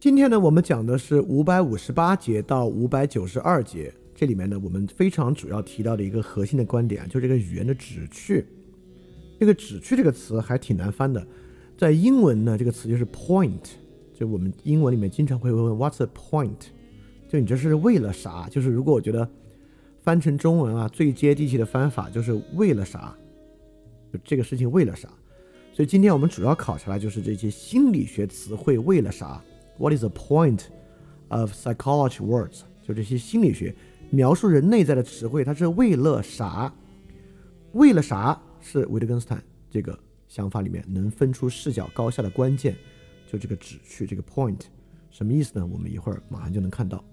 今天呢，我们讲的是558节到592节，这里面呢，我们非常主要提到的一个核心的观点，就是这个语言的旨趣。这个旨趣这个词还挺难翻的，在英文呢，这个词就是 point， 就我们英文里面经常会问 What's the point？ 就你这是为了啥？就是如果我觉得翻成中文啊，最接地气的翻法就是为了啥？就这个事情为了啥？所以今天我们主要考察的就是这些心理学词汇为了啥。What is the point of psychology words？ 就这些心理学描述人内在的词汇，它是为了啥？为了啥是维特根斯坦这个想法里面能分出视角高下的关键，就这个旨趣，这个 point 什么意思呢？我们一会儿马上就能看到。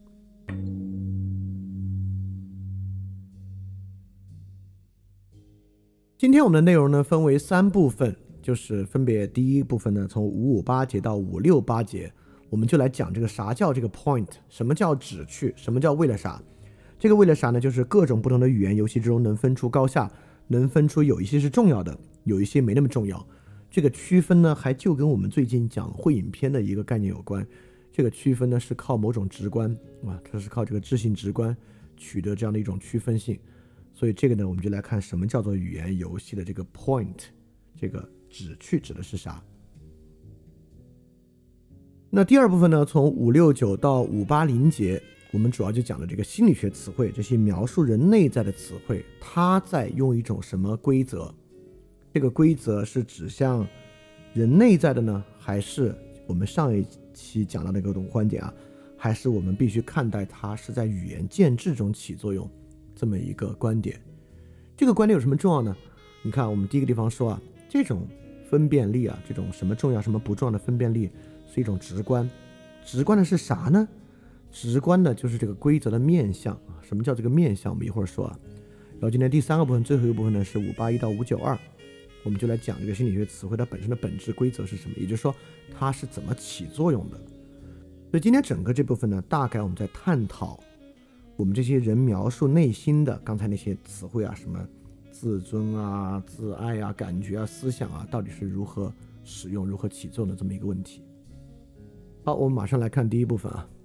今天我们的内容呢分为3部分，就是分别第一部分呢从558节到568节，我们就来讲这个啥叫这个 point， 什么叫旨趣，什么叫为了啥。这个为了啥呢，就是各种不同的语言游戏之中能分出高下，能分出有一些是重要的，有一些没那么重要。这个区分呢还就跟我们最近讲会影片的一个概念有关，这个区分呢是靠某种直观啊，它是靠这个知性直观取得这样的一种区分性。所以这个呢，我们就来看什么叫做语言游戏的这个 point， 这个旨趣指的是啥。那第二部分呢，从569到580节，我们主要就讲了这个心理学词汇，这些描述人内在的词汇，它在用一种什么规则？这个规则是指向人内在的呢，还是我们上一期讲到的那种观点啊？还是我们必须看待它是在语言建制中起作用？这么一个观点，这个观点有什么重要呢？你看我们第一个地方说啊，这种分辨力啊，这种什么重要什么不重要的分辨力是一种直观。直观的是啥呢？直观的就是这个规则的面向。什么叫这个面向，我们一会儿说啊。然后今天第3个部分，最后一个部分呢是581到592，我们就来讲这个心理学词汇它本身的本质规则是什么，也就是说它是怎么起作用的。所以今天整个这部分呢，大概我们在探讨我们这些人描述内心的刚才那些词汇啊，什么自尊啊、自爱啊、感觉啊、思想啊，到底是如何使用、如何起作用的这么一个问题。好，我们马上来看第一部分啊。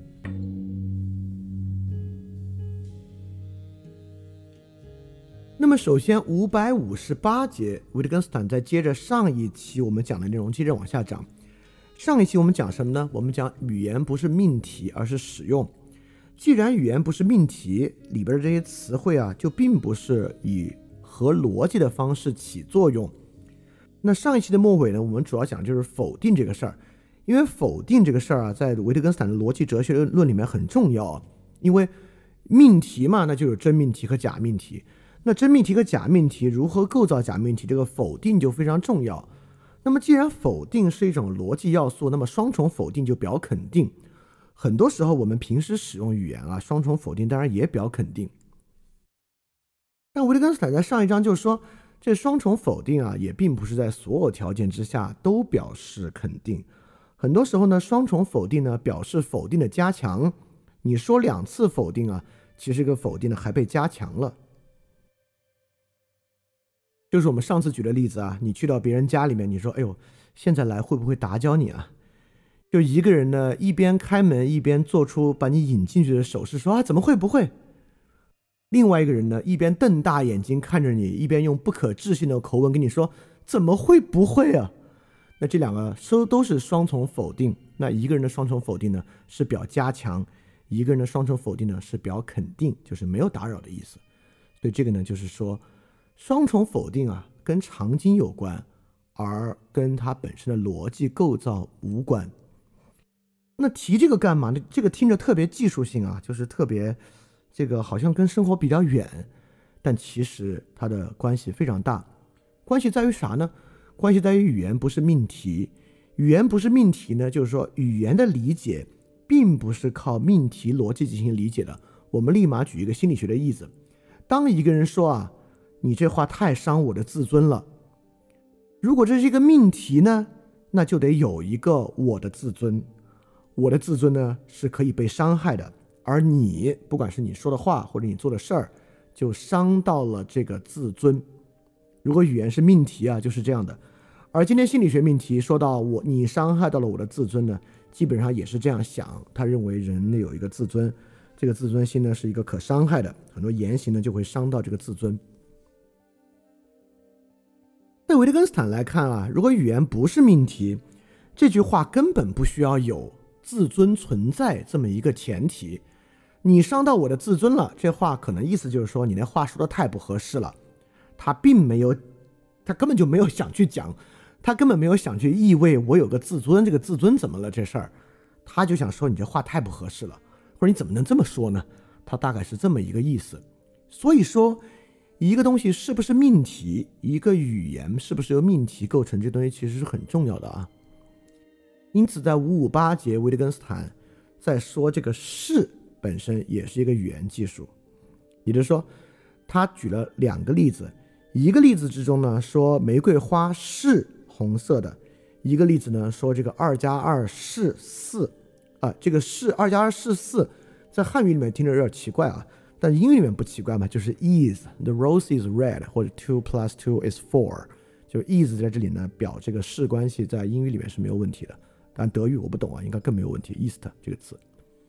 那么首先558节，维特根斯坦在接着上一期我们讲的内容接着往下讲。上一期我们讲什么呢？我们讲语言不是命题，而是使用。既然语言不是命题，里边的这些词汇啊，就并不是以合逻辑的方式起作用。那上一期的末尾呢，我们主要讲就是否定这个事儿，因为否定这个事儿啊，在维特根斯坦的逻辑哲学论里面很重要。因为命题嘛，那就有真命题和假命题。那真命题和假命题如何构造假命题，这个否定就非常重要。那么既然否定是一种逻辑要素，那么双重否定就表肯定。很多时候我们平时使用语言啊，双重否定当然也表肯定。但维特根斯坦在上一章就说，这双重否定啊，也并不是在所有条件之下都表示肯定。很多时候呢，双重否定呢表示否定的加强。你说2次否定啊，其实这个否定呢还被加强了。就是我们上次举的例子啊，你去到别人家里面，你说哎呦，现在来会不会打搅你啊？就一个人呢，一边开门一边做出把你引进去的手势，说啊怎么会不会？另外一个人呢，一边瞪大眼睛看着你，一边用不可置信的口吻跟你说怎么会不会啊？那这两个都是双重否定。那一个人的双重否定呢是表加强，一个人的双重否定呢是表肯定，就是没有打扰的意思。所以这个呢就是说双重否定啊跟场景有关，而跟它本身的逻辑构造无关。那提这个干嘛呢？这个听着特别技术性啊，就是特别这个好像跟生活比较远，但其实它的关系非常大。关系在于啥呢？关系在于语言不是命题。语言不是命题呢，就是说语言的理解并不是靠命题逻辑进行理解的。我们立马举一个心理学的例子。当一个人说啊，你这话太伤我的自尊了，如果这是一个命题呢，那就得有一个我的自尊。我的自尊呢是可以被伤害的，而你不管是你说的话或者你做的事儿，就伤到了这个自尊。如果语言是命题啊，就是这样的。 而今天心理学命题说到你伤害到了我的自尊呢，基本上也是这样想，他认为人有一个自尊，这个自尊心呢是一个可伤害的，很多言行呢就会伤到这个自尊。在维特根斯坦来看啊，如果语言不是命题，这句话根本不需要有自尊存在这么一个前提。你伤到我的自尊了，这话可能意思就是说你那话说的太不合适了，他根本就没有想去讲，他根本没有想去意味我有个自尊，这个自尊怎么了这事儿，他就想说你这话太不合适了，或者你怎么能这么说呢，他大概是这么一个意思。所以说一个东西是不是命题，一个语言是不是由命题构成，这东西其实是很重要的啊。因此在558节维特根斯坦在说这个是本身也是一个语言技术，也就是说他举了2个例子，一个例子之中呢说玫瑰花是红色的，一个例子呢说这个2+2是4这个是2+2是4在汉语里面听着有点奇怪啊，但英语里面不奇怪嘛，就是 is the rose is red 或者 2+2 is 4， 就 is 在这里呢表这个是关系在英语里面是没有问题的，但德语我不懂啊，应该更没有问题 ist 这个词。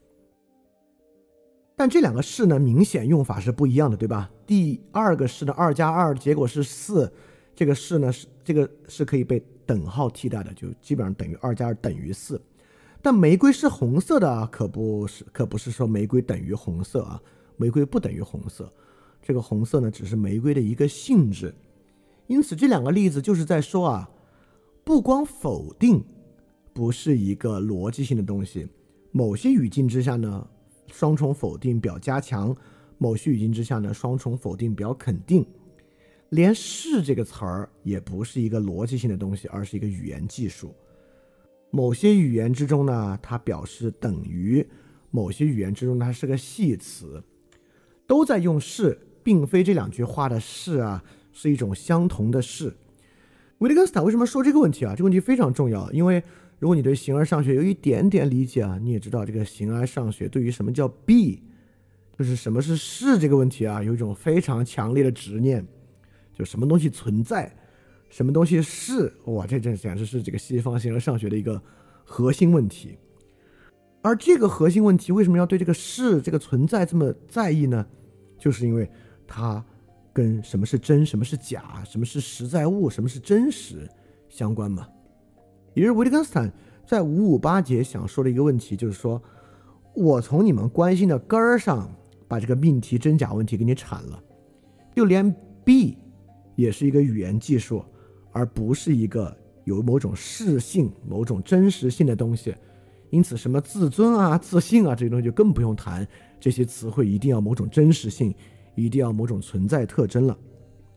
但这2个是呢明显用法是不一样的，对吧？第2个是呢2+2结果是4，这个是呢这个是可以被等号替代的，就基本上等于2+2等于4。但玫瑰是红色的啊，可不是说玫瑰等于红色啊，玫瑰不等于红色，这个红色呢只是玫瑰的一个性质。因此这2个例子就是在说啊，不光否定不是一个逻辑性的东西，某些语境之下呢双重否定表加强，某些语境之下呢双重否定表肯定，连是这个词儿也不是一个逻辑性的东西，而是一个语言技术。某些语言之中呢它表示等于，某些语言之中它是个系词，都在用是，并非这2句话的是啊是一种相同的是。维特根斯坦为什么说这个问题啊？这个问题非常重要，因为如果你对形而上学有一点点理解啊，你也知道这个形而上学对于什么叫 be， 就是什么是是这个问题啊，有一种非常强烈的执念，就什么东西存在，什么东西是，哇，这简直是这个西方形而上学的一个核心问题。而这个核心问题为什么要对这个是这个存在这么在意呢？就是因为它跟什么是真，什么是假，什么是实在物，什么是真实相关嘛。也就是维特根斯坦在558节想说的一个问题，就是说我从你们关心的根儿上把这个命题真假问题给你铲了，就连 be 也是一个语言技术，而不是一个有某种实性某种真实性的东西。因此什么自尊啊自信啊这些东西就更不用谈，这些词汇一定要某种真实性，一定要某种存在特征了。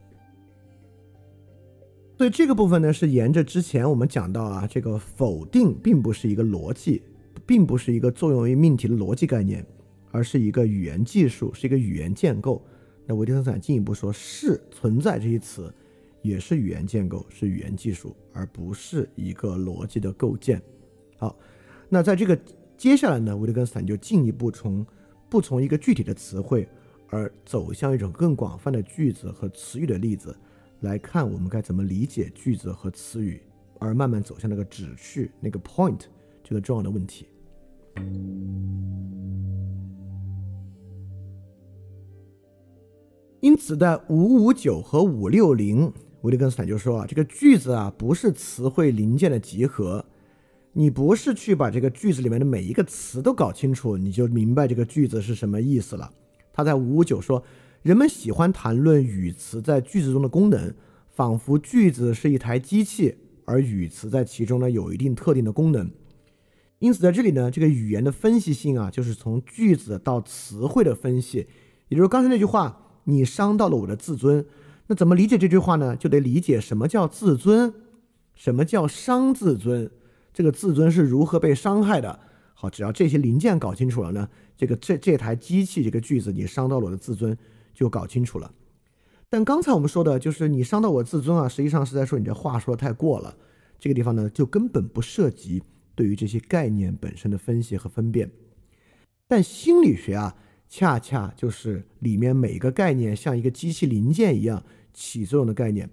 所以这个部分呢是沿着之前我们讲到啊，这个否定并不是一个逻辑，并不是一个作用于命题的逻辑概念，而是一个语言技术，是一个语言建构。那维特根斯坦进一步说，是存在这些词也是语言建构，是语言技术，而不是一个逻辑的构建。好，那在这个接下来呢，维特根斯坦就进一步不从一个具体的词汇而走向一种更广泛的句子和词语的例子来看我们该怎么理解句子和词语，而慢慢走向那个旨趣，那个 point 这个重要的问题。因此在559和560，维特根斯坦就说啊，这个句子啊不是词汇零件的集合，你不是去把这个句子里面的每一个词都搞清楚，你就明白这个句子是什么意思了。他在559说，人们喜欢谈论语词在句子中的功能，仿佛句子是一台机器，而语词在其中呢有一定特定的功能。因此在这里呢，这个语言的分析性啊，就是从句子到词汇的分析。也就是刚才那句话，你伤到了我的自尊，那怎么理解这句话呢？就得理解什么叫自尊，什么叫伤自尊，这个自尊是如何被伤害的。好，只要这些零件搞清楚了呢，这台机器这个句子你伤到了我的自尊就搞清楚了。但刚才我们说的就是你伤到我自尊啊，实际上是在说你这话说的太过了。这个地方呢就根本不涉及对于这些概念本身的分析和分辨。但心理学啊恰恰就是里面每个概念像一个机器零件一样起作用的概念。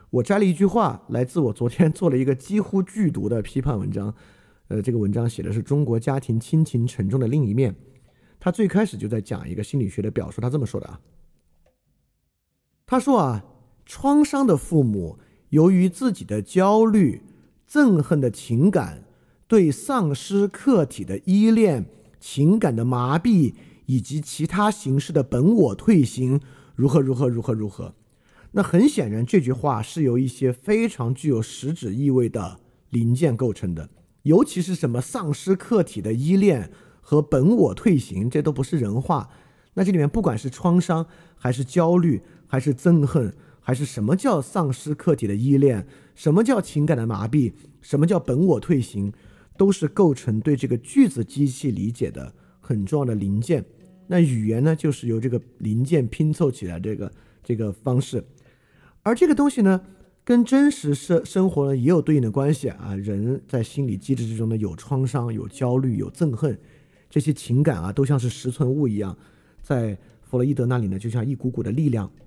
我摘了一句话来自我昨天做了一个几乎剧毒的批判文章，这个文章写的是中国家庭亲情沉重的另一面。他最开始就在讲一个心理学的表述，他这么说的啊，他说啊，创伤的父母由于自己的焦虑、憎恨的情感、对丧失客体的依恋、情感的麻痹以及其他形式的本我退行，如何如何如何如何。那很显然，这句话是由一些非常具有实质意味的零件构成的，尤其是什么丧失客体的依恋和本我退行，这都不是人话。那这里面不管是创伤，还是焦虑，还是憎恨，还是什么叫丧失客体的依恋，什么叫情感的麻痹，什么叫本我退行，都是构成对这个句子机器理解的很重要的零件。那语言呢，就是由这个零件拼凑起来这个方式。而这个东西呢，跟真实生活呢也有对应的关系啊。人在心理机制之中呢，有创伤、有焦虑、有憎恨，这些情感啊，都像是实存物一样，在弗洛伊德那里呢，就像一股股的力量。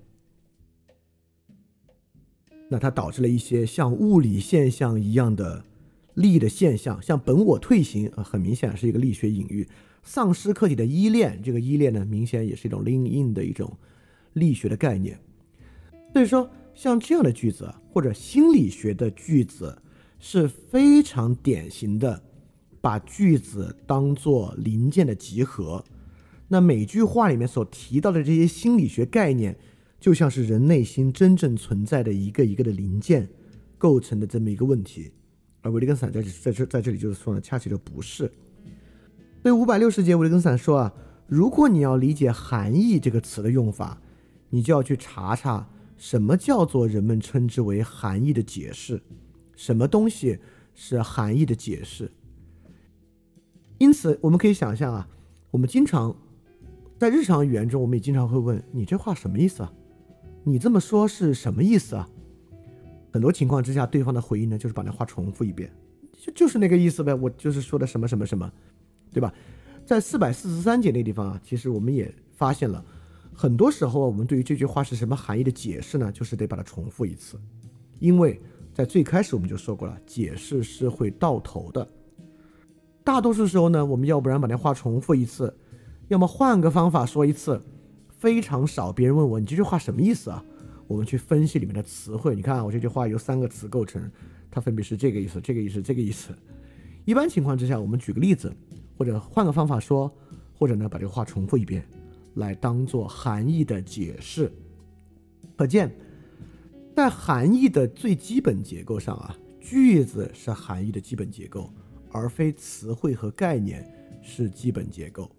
那它导致了一些像物理现象一样的力的现象，像本我退行很明显是一个力学隐喻。丧失客体的依恋，这个依恋呢，明显也是一种 lean in 的一种力学的概念。所以说，像这样的句子或者心理学的句子是非常典型的把句子当作零件的集合。那每句话里面所提到的这些心理学概念，就像是人内心真正存在的一个一个的零件构成的这么一个问题。而维特根斯坦在这里就是说呢，恰恰就不是。所以560节维特根斯坦说啊，如果你要理解含义这个词的用法，你就要去查查什么叫做人们称之为含义的解释，什么东西是含义的解释。因此我们可以想象啊，我们经常在日常语言中，我们也经常会问，你这话什么意思啊？你这么说是什么意思啊？很多情况之下，对方的回应呢，就是把那话重复一遍，就是那个意思呗，我就是说的什么什么什么，对吧？在443节那地方啊，其实我们也发现了，很多时候我们对于这句话是什么含义的解释呢，就是得把它重复一次。因为在最开始我们就说过了，解释是会到头的。大多数时候呢，我们要不然把那话重复一次，要么换个方法说一次。非常少别人问我，你这句话什么意思啊？我们去分析里面的词汇，你看我这句话由3个词构成，它分别是这个意思、这个意思、这个意思。一般情况之下，我们举个例子，或者换个方法说，或者呢把这个话重复一遍，来当做含义的解释。可见，在含义的最基本结构上啊，句子是含义的基本结构，而非词汇和概念是基本结构。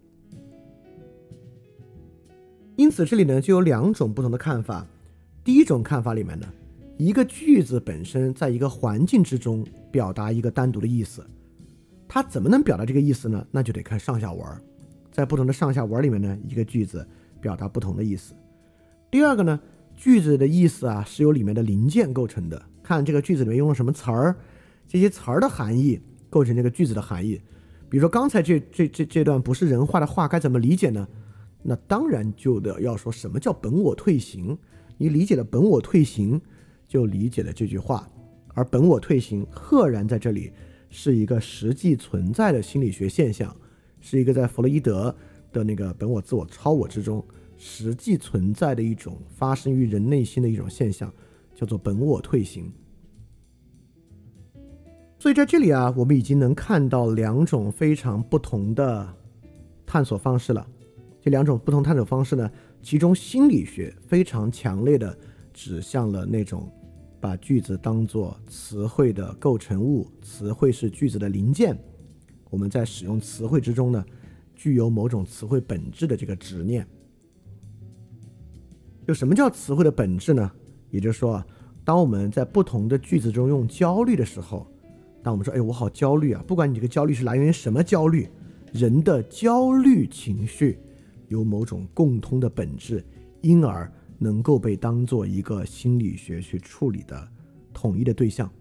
因此这里呢就有2种不同的看法。第一种看法里面呢，一个句子本身在一个环境之中表达一个单独的意思，它怎么能表达这个意思呢？那就得看上下文，在不同的上下文里面呢，一个句子表达不同的意思。第二个呢，句子的意思啊是由里面的零件构成的，看这个句子里面用了什么词儿，这些词儿的含义构成这个句子的含义。比如说刚才这段不是人话的话该怎么理解呢？那当然就得要说什么叫本我退行，你理解了本我退行，就理解了这句话。而本我退行赫然在这里是一个实际存在的心理学现象，是一个在弗洛伊德的那个本我、自我、超我之中实际存在的一种发生于人内心的一种现象，叫做本我退行。所以在这里啊，我们已经能看到2种非常不同的探索方式了。这2种不同探索方式呢，其中心理学非常强烈的指向了那种把句子当作词汇的构成物，词汇是句子的零件，我们在使用词汇之中呢，具有某种词汇本质的这个执念。就什么叫词汇的本质呢？也就是说，当我们在不同的句子中用焦虑的时候，当我们说我好焦虑啊，不管你这个焦虑是来源于什么焦虑，人的焦虑情绪有某种共通的本质，因而能够被当作一个心理学去处理的统一的对象。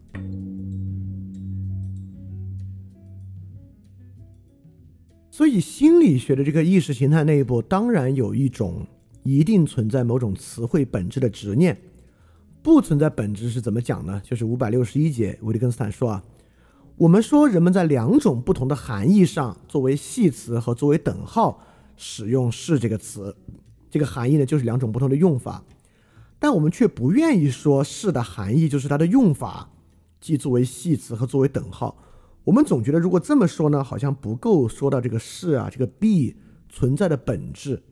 所以心理学的这个意识形态内部当然有一种一定存在某种词汇本质的执念， 不存在本质是怎么讲呢？就是561节，维特根斯坦说啊，我们说人们在两种不同的含义上，作为系词和作为等号使用是这个词，这个含义呢就是两种不同的用法，但我们却不愿意说是的含义就是它的用法，即作为系词和作为等号。我们总觉得如果这么说呢，好像不够说到这个是啊，这个 be 存在的本质。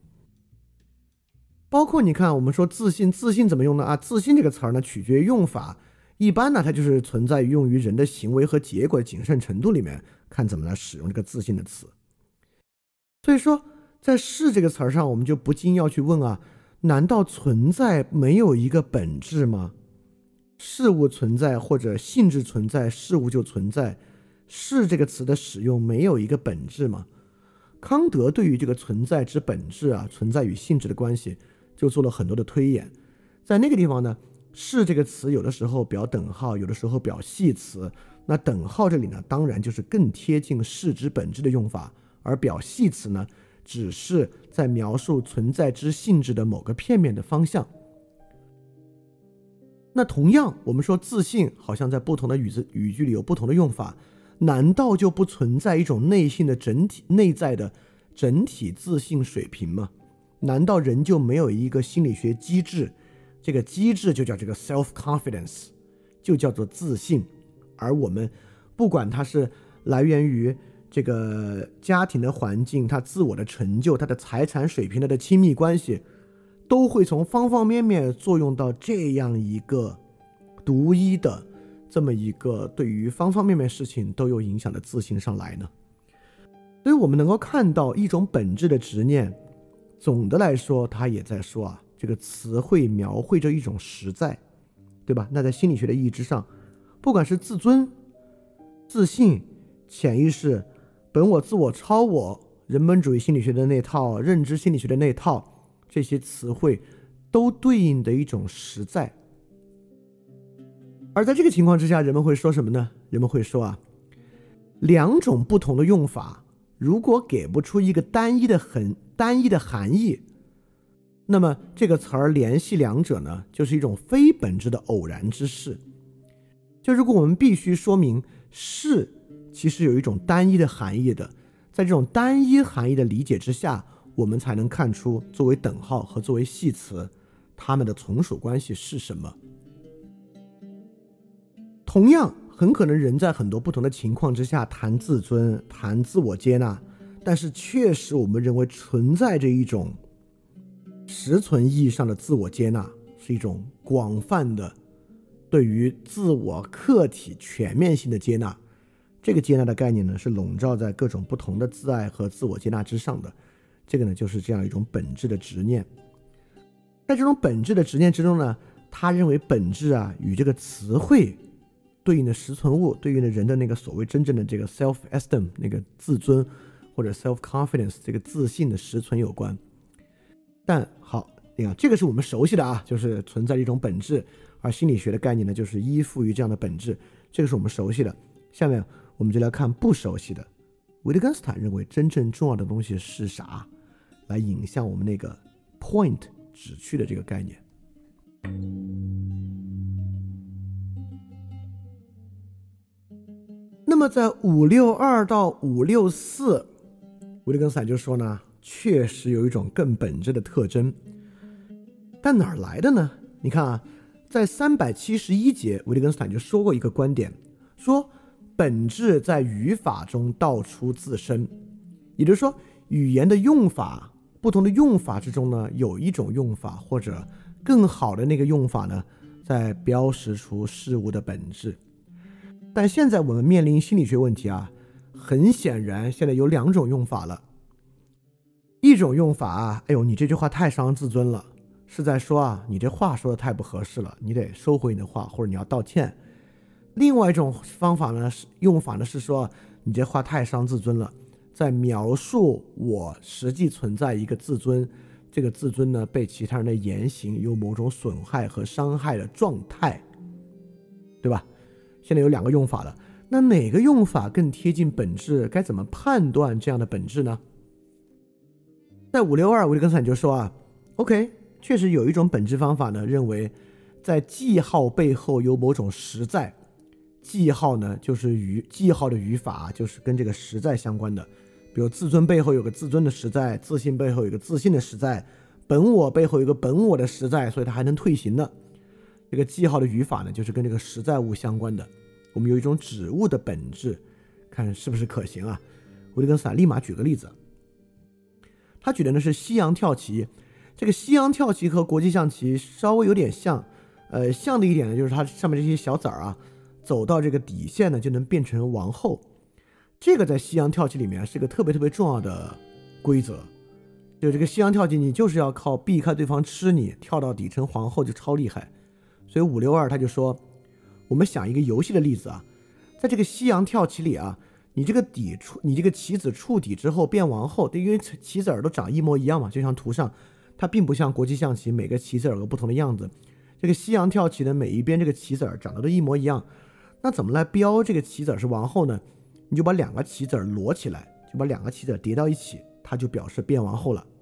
包括你看我们说自信，自信怎么用呢？自信这个词儿呢取决于用法，一般呢它就是存在于用于人的行为和结果的谨慎程度里面，看怎么来使用这个自信的词。所以说在是这个词儿上，我们就不禁要去问啊，难道存在没有一个本质吗？事物存在或者性质存在，事物就存在，是这个词的使用没有一个本质吗？康德对于这个存在之本质啊，存在与性质的关系就做了很多的推演。在那个地方呢，是这个词有的时候表等号，有的时候表系词，那等号这里呢当然就是更贴近是之本质的用法，而表系词呢只是在描述存在之性质的某个片面的方向。那同样我们说自信好像在不同的语句里有不同的用法，难道就不存在一种内在的整体自信水平吗？难道人就没有一个心理学机制，这个机制就叫这个 self-confidence， 就叫做自信，而我们不管它是来源于这个家庭的环境，他自我的成就，他的财产水平，他的亲密关系，都会从方方面面作用到这样一个独一的这么一个对于方方面面事情都有影响的自信上来呢？所以我们能够看到一种本质的执念，总的来说他也在说啊，这个词汇描绘着一种实在，对吧？那在心理学的意义之上，不管是自尊、自信、潜意识、本我、自我、超我、人本主义心理学的那套、认知心理学的那套，这些词汇都对应的一种实在。而在这个情况之下，人们会说什么呢？人们会说啊，两种不同的用法如果给不出一个单一的含义，那么这个词儿联系两者呢，就是一种非本质的偶然之事。就如果我们必须说明是其实有一种单一的含义的，在这种单一含义的理解之下，我们才能看出作为等号和作为系词它们的从属关系是什么。同样很可能人在很多不同的情况之下谈自尊，谈自我接纳，但是确实我们认为存在着一种实存意义上的自我接纳，是一种广泛的对于自我客体全面性的接纳。这个接纳的概念呢，是笼罩在各种不同的自爱和自我接纳之上的。这个呢，就是这样一种本质的执念。在这种本质的执念之中呢，他认为本质啊与这个词汇对应的实存物，对应的人的那个所谓真正的这个 self-esteem 那个自尊或者 self-confidence 这个自信的实存有关。但好，你看这个是我们熟悉的啊，就是存在一种本质，而心理学的概念呢，就是依附于这样的本质，这个是我们熟悉的。下面我们就来看不熟悉的。维特根斯坦认为真正重要的东西是啥，来引向我们那个 point 指去的这个概念。那么在562到564，维特根斯坦就说呢，确实有一种更本质的特征，但哪儿来的呢？你看啊，在371节，维特根斯坦就说过一个观点，说本质在语法中道出自身，也就是说，语言的用法，不同的用法之中呢，有一种用法或者更好的那个用法呢，在标识出事物的本质。但现在我们面临心理学问题啊，很显然现在有两种用法了。一种用法啊，哎呦，你这句话太伤自尊了，是在说啊，你这话说的太不合适了，你得收回你的话，或者你要道歉。另外一种方法呢，用法呢是说，你这话太伤自尊了，在描述我实际存在一个自尊，这个自尊呢被其他人的言行有某种损害和伤害的状态，对吧？现在有两个用法了，那哪个用法更贴近本质？该怎么判断这样的本质呢？在562，维特根斯坦就说啊 ，OK， 确实有一种本质方法呢，认为在记号背后有某种实在。记号呢，就是记号的语法就是跟这个实在相关的，比如自尊背后有个自尊的实在，自信背后有个自信的实在，本我背后有个本我的实在，所以它还能退行呢。这个记号的语法呢，就是跟这个实在物相关的。我们有一种指物的本质，看是不是可行啊？维特根斯坦立马举个例子，他举的呢是西洋跳棋。这个西洋跳棋和国际象棋稍微有点像，像的一点呢，就是它上面这些小子儿啊，走到这个底线呢，就能变成王后。这个在西洋跳棋里面是个特别特别重要的规则。就这个西洋跳棋，你就是要靠避开对方吃你，跳到底成皇后就超厉害。所以562他就说，我们想一个游戏的例子啊，在这个西洋跳棋里啊，你这个棋子触底之后变王后，因为棋子儿都长一模一样嘛，就像图上，它并不像国际象棋每个棋子儿有个不同的样子。这个西洋跳棋的每一边这个棋子儿长得都一模一样，那怎么来标这个棋子儿是王后呢？你就把两个棋子儿摞起来，就把两个棋子儿叠到一起，它就表示变王后了。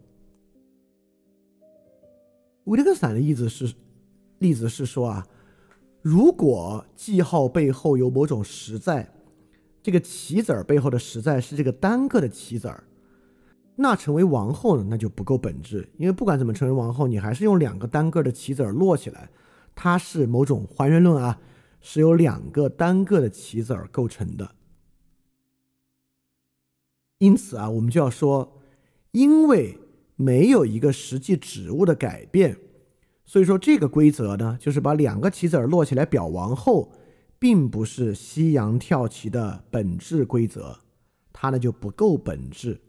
维特根斯坦的例子是说啊，如果记号背后有某种实在，这个棋子儿背后的实在是这个单个的棋子儿，那成为王后呢，那就不够本质，因为不管怎么成为王后，你还是用两个单个的棋子儿摞起来，它是某种还原论啊，是由两个单个的棋子儿构成的。因此啊，我们就要说，因为没有一个实际指物的改变，所以说这个规则呢，就是把两个棋子儿摞起来表王后，并不是西洋跳棋的本质规则，它呢就不够本质。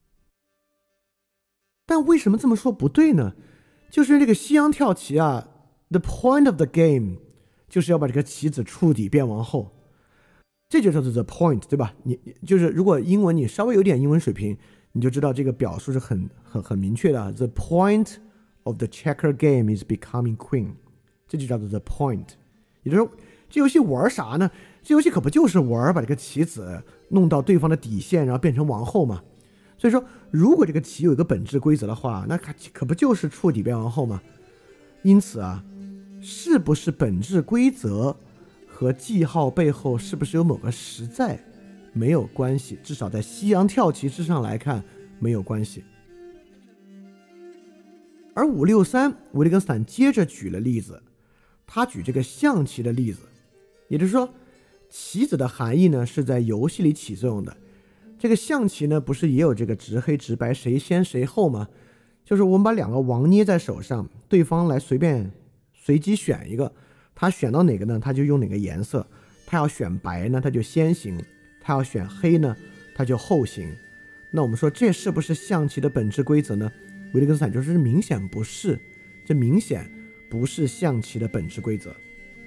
但为什么这么说不对呢？就是这个西洋跳棋啊 ，the point of the game 就是要把这个棋子触底变王后。这就叫做 the point， 对吧？你就是如果英文你稍微有点英文水平，你就知道这个表述是很明确的。The point of the checker game is becoming queen， 这就叫做 the point。也就是说，这游戏玩啥呢？这游戏可不就是玩把这个棋子弄到对方的底线，然后变成王后嘛？所以说，如果这个棋有一个本质规则的话，那可不就是触底变王后吗？因此啊，是不是本质规则和记号背后是不是有某个实在没有关系，至少在西洋跳棋之上来看没有关系。而563维特根斯坦接着举了例子，他举这个象棋的例子，也就是说棋子的含义呢是在游戏里起作用的。这个象棋呢不是也有这个直黑直白谁先谁后吗？就是我们把两个王捏在手上，对方来随机选一个，他选到哪个呢，他就用哪个颜色。他要选白呢，他就先行；他要选黑呢，他就后行。那我们说这是不是象棋的本质规则呢？维特根斯坦就是明显不是，这明显不是象棋的本质规则。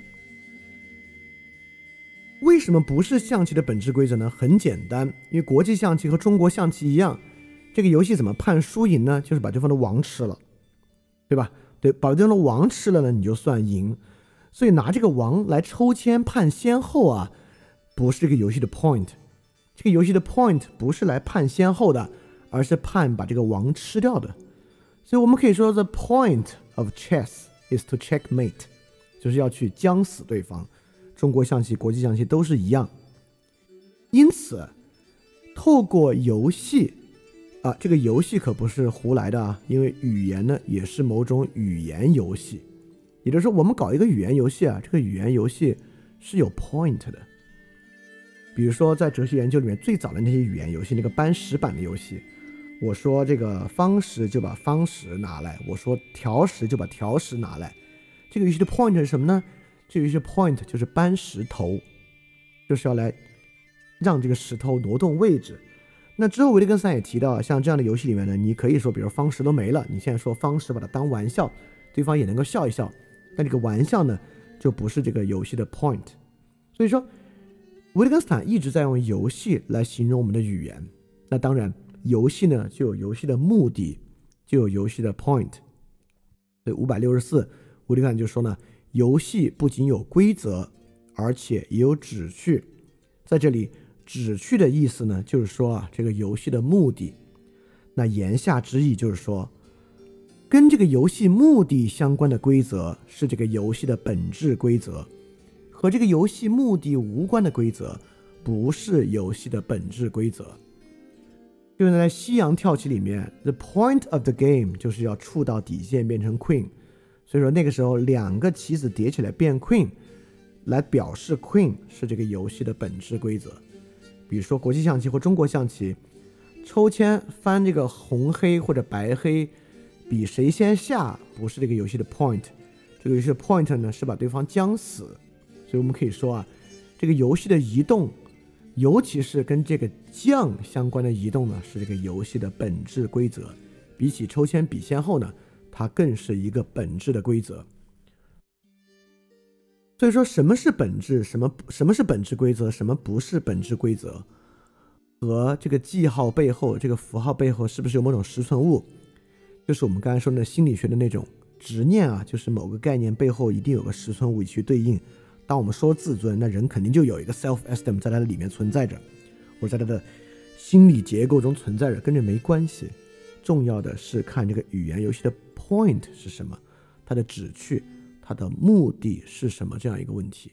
为什么不是象棋的本质规则呢？很简单，因为国际象棋和中国象棋一样，这个游戏怎么判输赢呢？就是把对方的王吃了，对吧？对，把对方的王吃了呢，你就算赢。所以拿这个王来抽签判先后啊，不是这个游戏的 point。这个游戏的 point 不是来判先后的，而是判把这个王吃掉的。所以我们可以说 the point of chess is to checkmate， 就是要去将死对方。中国象棋、国际象棋都是一样。因此透过游戏啊，这个游戏可不是胡来的啊，因为语言呢也是某种语言游戏。也就是说，我们搞一个语言游戏啊，这个语言游戏是有 point 的。比如说在哲学研究里面最早的那些语言游戏，那个搬石板的游戏，我说这个方石就把方石拿来，我说条石就把条石拿来。这个游戏的 point 是什么呢？这个游戏的 point 就是搬石头，就是要来让这个石头挪动位置。那之后维特根斯坦也提到，像这样的游戏里面呢，你可以说比如方石都没了，你现在说方石把它当玩笑，对方也能够笑一笑，但这个玩笑呢就不是这个游戏的 point。 所以说维特根斯坦一直在用游戏来形容我们的语言。那当然游戏呢就有游戏的目的，就有游戏的 point。 所以564维特根斯坦就说呢，游戏不仅有规则，而且也有旨趣。在这里旨趣的意思呢，就是说啊，这个游戏的目的。那言下之意就是说， 跟这个游戏目的相关的规则是这个游戏的本质规则，和这个游戏目的无关的规则不是游戏的本质规则。就是在西洋跳棋里面 The point of the game 就是要触到底线变成 queen， 所以说那个时候2个棋子叠起来变 queen 来表示 queen 是这个游戏的本质规则。比如说国际象棋或中国象棋，抽签翻这个红黑或者白黑比谁先下不是这个游戏的 point， 这个游戏的 point 呢是把对方将死。所以我们可以说啊，这个游戏的移动，尤其是跟这个将相关的移动呢，是这个游戏的本质规则。比起抽签比先后呢，它更是一个本质的规则。所以说什么是本质，什么是本质规则，什么不是本质规则，和这个记号背后，这个符号背后是不是有某种实存物，就是我们刚才说的心理学的那种执念啊，就是某个概念背后一定有个实存物去对应。当我们说自尊，那人肯定就有一个 self-esteem 在它的里面存在着，或者在它的心理结构中存在着，跟这没关系。重要的是看这个语言游戏的 point 是什么，它的旨趣，它的目的是什么，这样一个问题。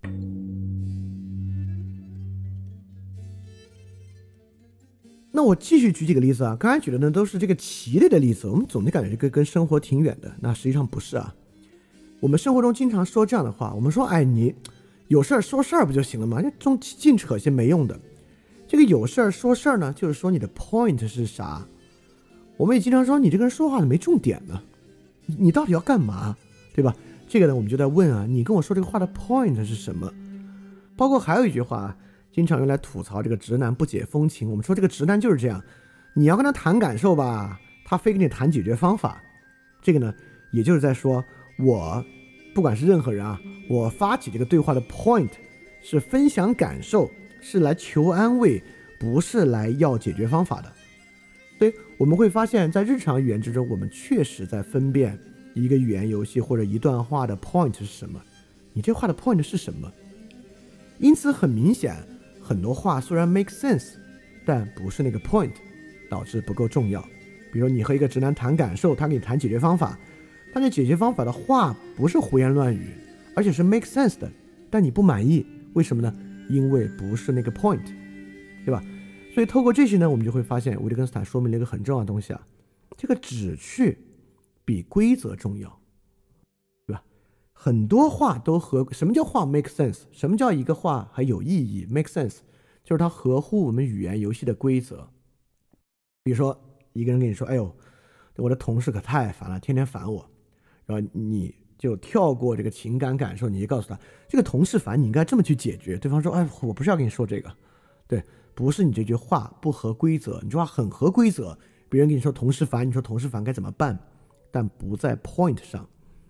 那我继续举几个例子啊，刚才举的呢都是这个棋类的例子，我们总的感觉这个跟生活挺远的，那实际上不是啊。我们生活中经常说这样的话，我们说哎，你有事儿说事儿不就行了吗？总净扯些没用的。这个有事儿说事儿呢，就是说你的 point 是啥。我们也经常说你这个人说话没重点呢，你到底要干嘛，对吧？这个呢我们就在问啊，你跟我说这个话的 point 是什么。包括还有一句话经常用来吐槽这个直男不解风情，我们说这个直男就是这样，你要跟他谈感受吧，他非跟你谈解决方法。这个呢也就是在说，我不管是任何人啊，我发起这个对话的 point 是分享感受，是来求安慰，不是来要解决方法的。所以我们会发现在日常语言之中，我们确实在分辨一个语言游戏或者一段话的 point 是什么，你这话的 point 是什么。因此很明显，很多话虽然 make sense， 但不是那个 point， 导致不够重要。比如你和一个直男谈感受，他给你谈解决方法，他这解决方法的话不是胡言乱语，而且是 make sense 的，但你不满意，为什么呢？因为不是那个 point， 对吧？所以透过这些呢，我们就会发现维特根斯坦说明了一个很重要的东西啊，这个旨趣比规则重要，对吧？很多话都和什么叫话 make sense， 什么叫一个话还有意义 make sense， 就是它合乎我们语言游戏的规则。比如说一个人跟你说，哎呦，我的同事可太烦了，天天烦我，然后你就跳过这个情感感受，你就告诉他这个同事烦你应该这么去解决。对方说，哎，我不是要跟你说这个，对，不是你这句话不合规则，你这句话很合规则，别人跟你说同事烦，你说同事烦该怎么办，但不在 point 上。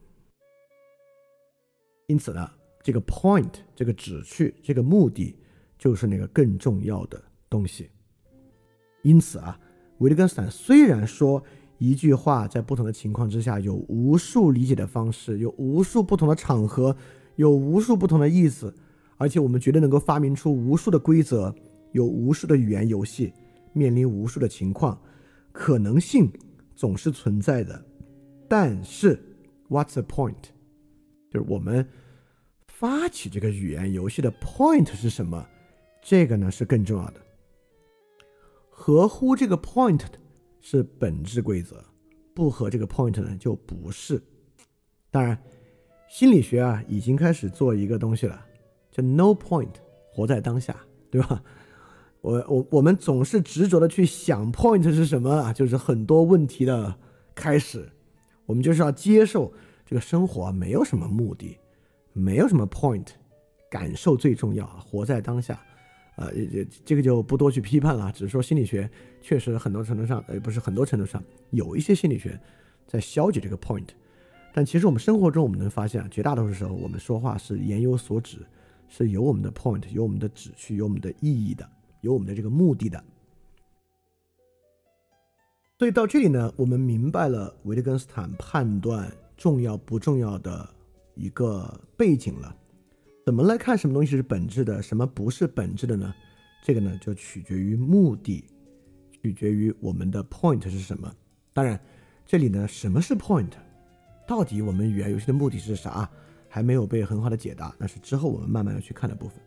因此呢，这个 point 这个旨趣这个目的就是那个更重要的东西。因此啊，维特根斯坦虽然说一句话在不同的情况之下有无数理解的方式，有无数不同的场合，有无数不同的意思，而且我们绝对能够发明出无数的规则，有无数的语言游戏，面临无数的情况，可能性总是存在的。但是 what's the point， 就是我们发起这个语言游戏的 point 是什么，这个呢是更重要的。合乎这个 point 的是本质规则，不合这个 point 呢就不是。当然心理学啊已经开始做一个东西了，叫 no point， 活在当下，对吧？我们总是执着的去想 point 是什么啊，就是很多问题的开始。我们就是要接受这个生活没有什么目的，没有什么 point， 感受最重要，活在当下。这个就不多去批判了，只是说心理学确实很多程度上，不是很多程度上，有一些心理学在消解这个 point。但其实我们生活中我们能发现，绝大多数时候我们说话是言有所指，是有我们的 point， 有我们的旨趣，有我们的意义的，有我们的这个目的的。所以到这里呢，我们明白了维特根斯坦判断重要不重要的一个背景了。怎么来看什么东西是本质的，什么不是本质的呢？这个呢就取决于目的，取决于我们的 point 是什么。当然这里呢，什么是 point？ 到底我们语言游戏的目的是啥？还没有被很好的解答，那是之后我们慢慢要去看的部分。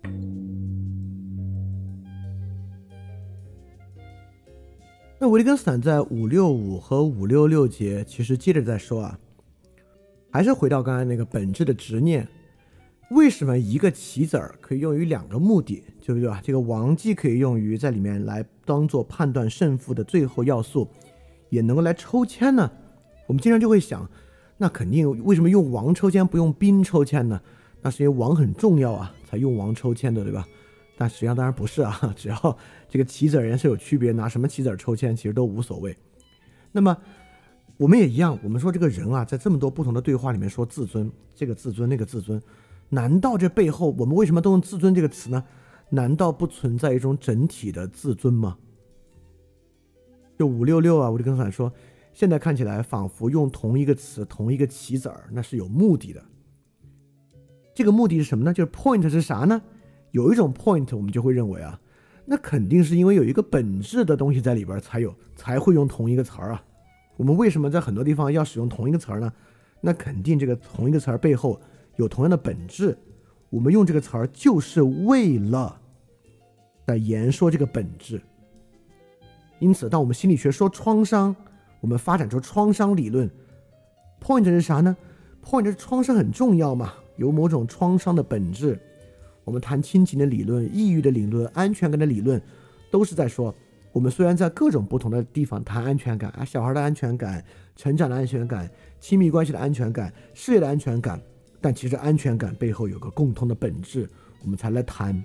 那维特根斯坦在565和566节其实接着在说啊，还是回到刚才那个本质的执念，为什么一个棋子儿可以用于2个目的，对不对吧？这个王既可以用于在里面来当做判断胜负的最后要素，也能够来抽签呢？我们经常就会想，那肯定为什么用王抽签不用兵抽签呢？那是因为王很重要啊，才用王抽签的，对吧？但实际上当然不是啊，只要这个棋子而言是有区别，拿什么棋子抽签其实都无所谓。那么我们也一样，我们说这个人啊，在这么多不同的对话里面说自尊，这个自尊那个自尊，难道这背后我们为什么都用自尊这个词呢？难道不存在一种整体的自尊吗？就566啊，维特根斯坦说，现在看起来仿佛用同一个词同一个棋子儿，那是有目的的。这个目的是什么呢？就是 point 是啥呢？有一种 point 我们就会认为啊，那肯定是因为有一个本质的东西在里边才会用同一个词儿啊。我们为什么在很多地方要使用同一个词儿呢？那肯定这个同一个词儿背后有同样的本质，我们用这个词儿就是为了在言说这个本质。因此当我们心理学说创伤，我们发展出创伤理论， point 是啥呢？ point 是创伤很重要嘛，有某种创伤的本质。我们谈亲情的理论、抑郁的理论、安全感的理论，都是在说我们虽然在各种不同的地方谈安全感啊，小孩的安全感、成长的安全感、亲密关系的安全感、事业的安全感，但其实安全感背后有个共通的本质，我们才来谈。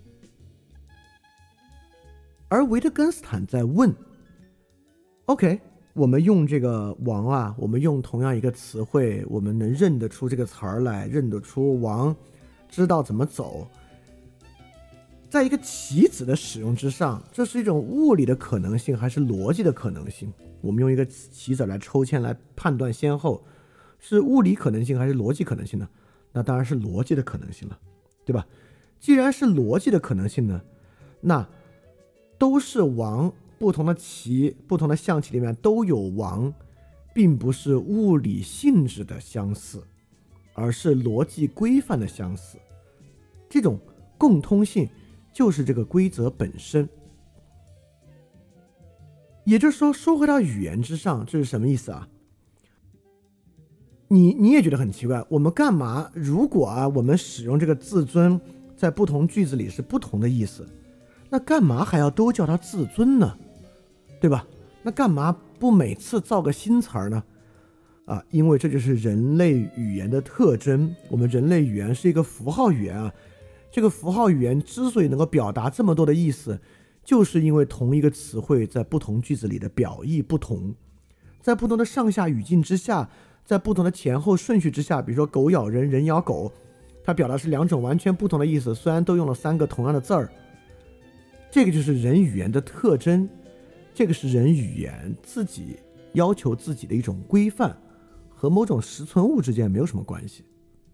而维特根斯坦在问 OK， 我们用这个王啊，我们用同样一个词汇，我们能认得出这个词儿来，认得出王，知道怎么走。在一个棋子的使用之上，这是一种物理的可能性还是逻辑的可能性？我们用一个棋子来抽签来判断先后，是物理可能性还是逻辑可能性呢？那当然是逻辑的可能性了，对吧？既然是逻辑的可能性呢，那都是王，不同的棋、不同的象棋里面都有王，并不是物理性质的相似，而是逻辑规范的相似。这种共通性就是这个规则本身。也就是说，说回到语言之上，这是什么意思啊？你也觉得很奇怪，我们干嘛？如果啊，我们使用这个自尊在不同句子里是不同的意思，那干嘛还要都叫它自尊呢？对吧？那干嘛不每次造个新词儿呢？啊，因为这就是人类语言的特征。我们人类语言是一个符号语言啊，这个符号语言之所以能够表达这么多的意思，就是因为同一个词汇在不同句子里的表意不同，在不同的上下语境之下，在不同的前后顺序之下，比如说狗咬人，人咬狗，它表达是2种完全不同的意思，虽然都用了3个同样的字儿。这个就是人语言的特征，这个是人语言自己要求自己的一种规范，和某种实存物之间没有什么关系。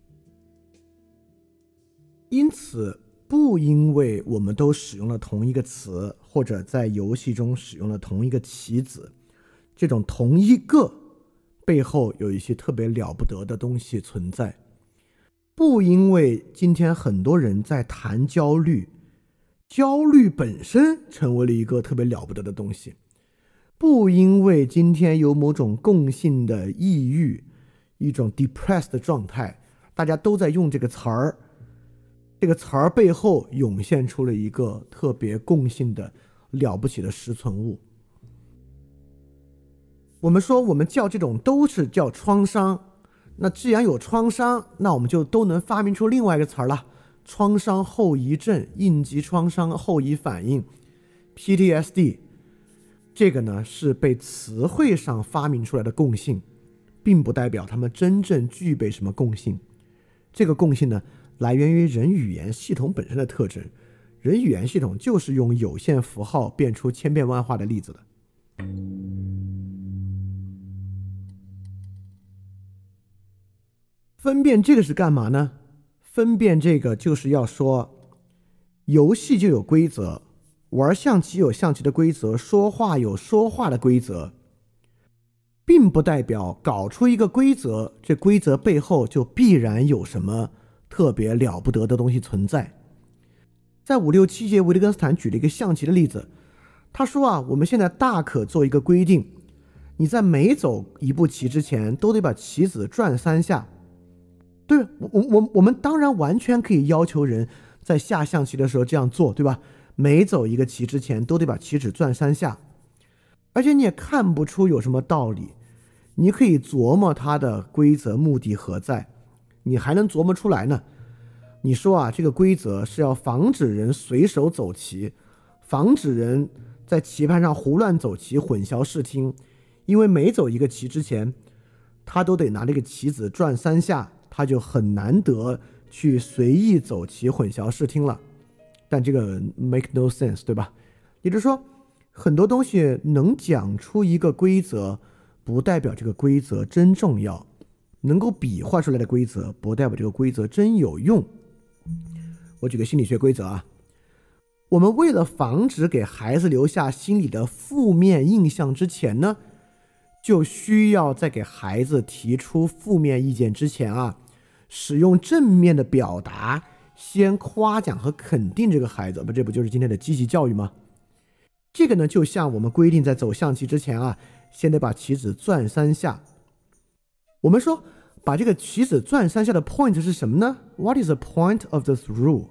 因此不因为我们都使用了同一个词，或者在游戏中使用了同一个棋子，这种同一个背后有一些特别了不得的东西存在。不因为今天很多人在谈焦虑，焦虑本身成为了一个特别了不得的东西。不因为今天有某种共性的抑郁，一种 depressed 的状态，大家都在用这个词儿，这个词儿背后涌现出了一个特别共性的了不起的实存物。我们说我们叫这种都是叫创伤，那既然有创伤，那我们就都能发明出另外一个词儿了，创伤后遗症、应急创伤后遗反应 PTSD。 这个呢是被词汇上发明出来的共性，并不代表他们真正具备什么共性。这个共性呢来源于人语言系统本身的特征，人语言系统就是用有限符号变出千变万化的例子的。分辨这个是干嘛呢？分辨这个就是要说，游戏就有规则，玩象棋有象棋的规则，说话有说话的规则。 并不代表搞出一个规则，这规则背后就必然有什么特别了不得的东西存在。在5、6、7节，维特根斯坦举了一个象棋的例子，他说啊，我们现在大可做一个规定，你在每走一步棋之前都得把棋子转3下。对，我们当然完全可以要求人在下象棋的时候这样做，对吧？每走一个棋之前都得把棋子转3下，而且你也看不出有什么道理，你可以琢磨它的规则目的何在，你还能琢磨出来呢。你说啊，这个规则是要防止人随手走棋，防止人在棋盘上胡乱走棋，混淆视听，因为每走一个棋之前他都得拿这个棋子转3下，他就很难得去随意走棋混淆视听了。但这个 make no sense， 对吧？也就是说，很多东西能讲出一个规则，不代表这个规则真重要，能够比划出来的规则，不代表这个规则真有用。我举个心理学规则啊，我们为了防止给孩子留下心理的负面印象之前呢，就需要在给孩子提出负面意见之前啊，使用正面的表达，先夸奖和肯定这个孩子，这不就是今天的积极教育吗？这个呢，就像我们规定在走象棋之前啊，先得把棋子转3下。我们说把这个棋子转3下的 point 是什么呢？ What is the point of this rule?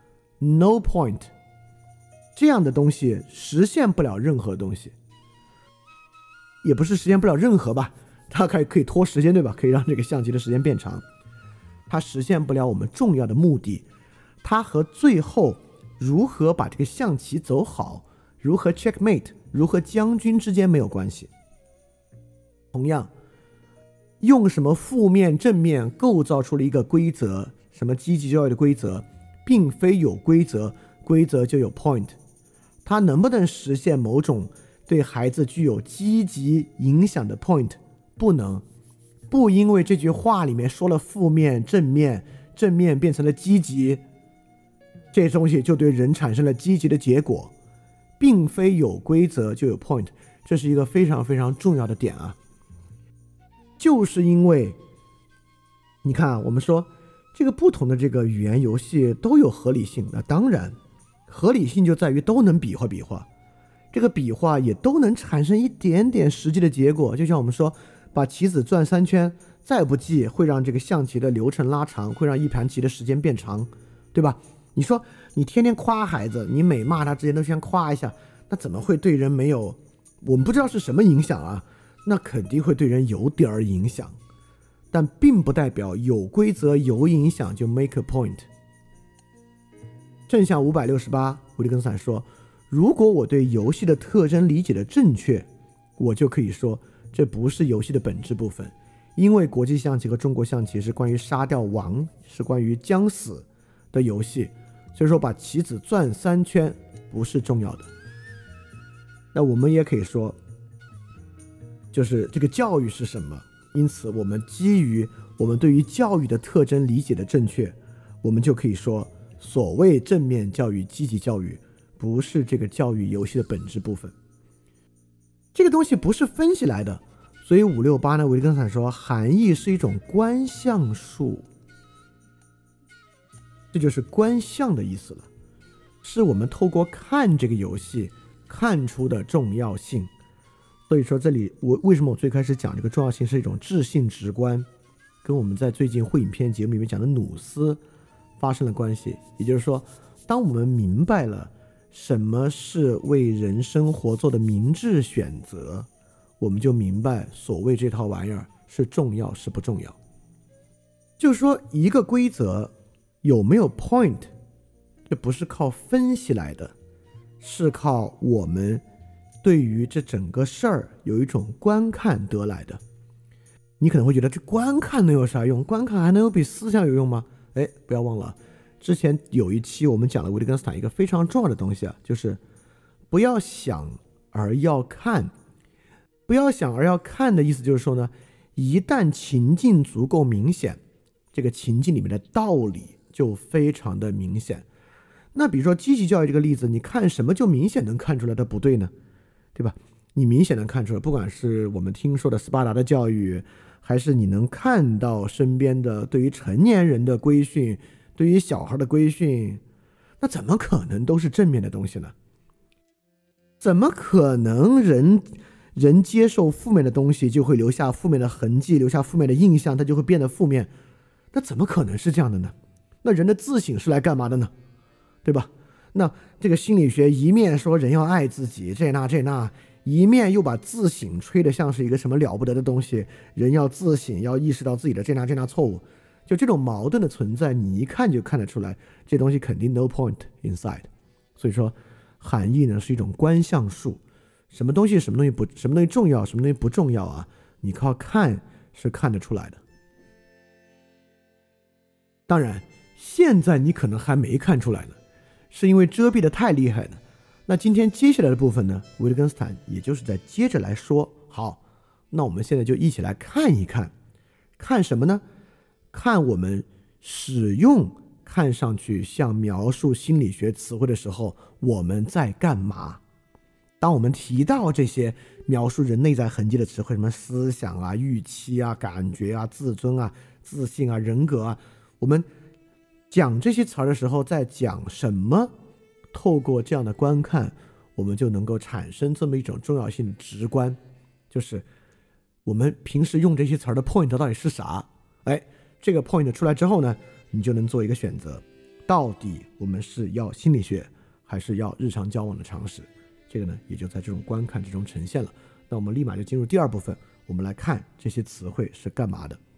No point。 这样的东西实现不了任何东西，也不是实现不了任何吧，它可以拖时间，对吧？可以让这个象棋的时间变长，它实现不了我们重要的目的，它和最后如何把这个象棋走好，如何 checkmate， 如何将军之间没有关系。同样，用什么负面正面构造出了一个规则，什么积极教育的规则，并非有规则，规则就有 point。 它能不能实现某种对孩子具有积极影响的 point？ 不能。不因为这句话里面说了负面正面，正面变成了积极，这东西就对人产生了积极的结果，并非有规则就有 point， 这是一个非常非常重要的点啊。就是因为你看啊，我们说这个不同的这个语言游戏都有合理性，那当然合理性就在于都能比划比划，这个比划也都能产生一点点实际的结果。就像我们说把棋子转3圈，再不济会让这个象棋的流程拉长，会让一盘棋的时间变长，对吧？你说你天天夸孩子，你每骂他之前都先夸一下，那怎么会对人没有，我们不知道是什么影响啊，那肯定会对人有点影响，但并不代表有规则有影响就 make a point。 正向568，维特根斯坦说，如果我对游戏的特征理解的正确，我就可以说这不是游戏的本质部分，因为国际象棋和中国象棋是关于杀掉王，是关于将死的游戏，所以说把棋子转3圈不是重要的。那我们也可以说，就是这个教育是什么，因此我们基于我们对于教育的特征理解的正确，我们就可以说所谓正面教育积极教育不是这个教育游戏的本质部分，这个东西不是分析来的。所以568呢，维特根斯坦说含义是一种观象术，这就是观象的意思了，是我们透过看这个游戏看出的重要性。所以说这里为什么我最开始讲这个重要性是一种智性直观，跟我们在最近会影片节目里面讲的努斯发生了关系。也就是说，当我们明白了什么是为人生活做的明智选择，我们就明白所谓这套玩意儿是重要是不重要。就是说一个规则有没有 point， 这不是靠分析来的，是靠我们对于这整个事儿有一种观看得来的。你可能会觉得这观看能有啥用？观看还能有比思想有用吗？不要忘了之前有一期我们讲了维特根斯坦一个非常重要的东西啊，就是不要想而要看。不要想而要看的意思就是说呢，一旦情境足够明显，这个情境里面的道理就非常的明显。那比如说积极教育这个例子，你看什么就明显能看出来它不对呢？对吧？ 你明显的看出来，不管是我们听说的斯巴达的教育，还是你能看到身边的对于成年人的规训，对于小孩的规训，那怎么可能都是正面的东西呢？怎么可能人接受负面的东西就会留下负面的痕迹，留下负面的印象，它就会变得负面？那怎么可能是这样的呢？那人的自省是来干嘛的呢？对吧？那这个心理学一面说人要爱自己，这那，一面又把自省吹得像是一个什么了不得的东西，人要自省，要意识到自己的这那错误，就这种矛盾的存在，你一看就看得出来，这东西肯定 no point inside。所以说，含义呢是一种观象术，什么东西重要，什么东西不重要啊？你靠看是看得出来的。当然，现在你可能还没看出来呢，是因为遮蔽的太厉害了。那今天接下来的部分呢，维特根斯坦也就是在接着来说。好，那我们现在就一起来看一看，看什么呢？看我们使用看上去像描述心理学词汇的时候，我们在干嘛？当我们提到这些描述人内在痕迹的词汇，什么思想啊、预期啊、感觉啊、自尊啊、自信啊、人格啊，我们讲这些词儿的时候在讲什么？透过这样的观看，我们就能够产生这么一种重要性的直观，就是我们平时用这些词儿的 point 到底是啥？这个 point 出来之后呢，你就能做一个选择，到底我们是要心理学还是要日常交往的常识？这个呢，也就在这种观看之中呈现了。那我们立马就进入第二部分，我们来看这些词汇是干嘛的。